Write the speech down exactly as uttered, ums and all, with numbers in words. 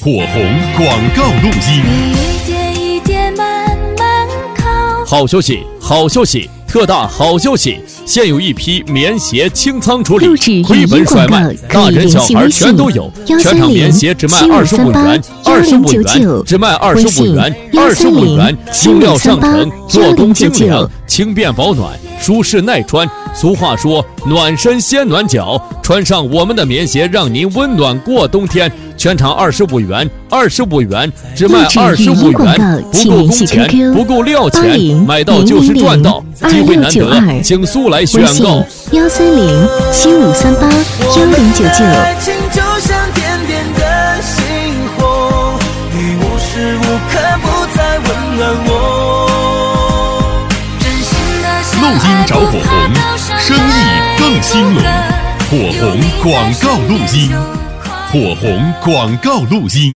火红广告录音。 一点一点慢慢靠。 好消息，好消息！特大好消息！现有一批棉鞋清仓处理，亏本甩卖，大人小孩全都有。全场棉鞋只卖二十五元，二十五元，只卖二十五元，二十五元。用料上乘，做工精良，轻便保暖，舒适耐穿。俗话说，暖身先暖脚，穿上我们的棉鞋，让您温暖过冬天。全场二十五元，二十五元，只卖二十五元，不够工钱，不够料钱，买到就是赚到，机会难得，请速来选购。 幺三零七五三八幺零九九。 爱情就像点点的星火，你无时无刻不在温暖我。 录音找火红，生意更兴隆。火红广告录音，火红广告录音。